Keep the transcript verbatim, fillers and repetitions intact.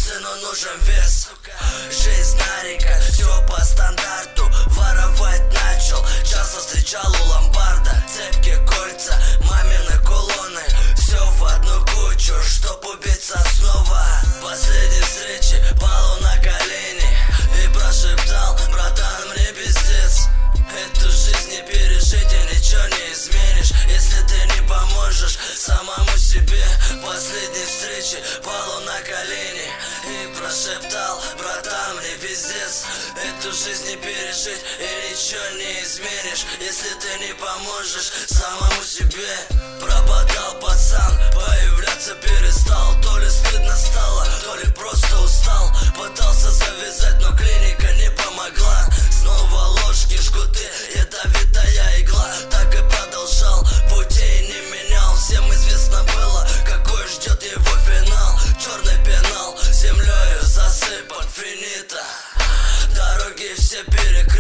сыну нужен вес. Жизнь на река, все по стандарту. Воровать начал, часто встречал у ломбарда. Цепки, кольца, мамины кулоны, все в одну кучу, чтоб убиться снова. Последней встречи пал на колени и прошептал: братан, мне пиздец. Эту жизнь не пережить и ничего не изменишь, если ты не поможешь самому себе. Последней встречи пал на колени и прошептал: братан, мне пиздец. Эту жизнь не пережить и ничего не изменишь, если ты не поможешь самому себе. Пропадал пацан, появляться перестал. То ли стыдно стало, то ли просто устал. Пытался завязать, но клиника не помогла. Снова ложки, жгуты, ядовитая игла. Так и продолжал, путей не менял. Всем известно было, какой ждет его финал. Черный пенал, землею засыпан, финита. Дороги все перекрыты.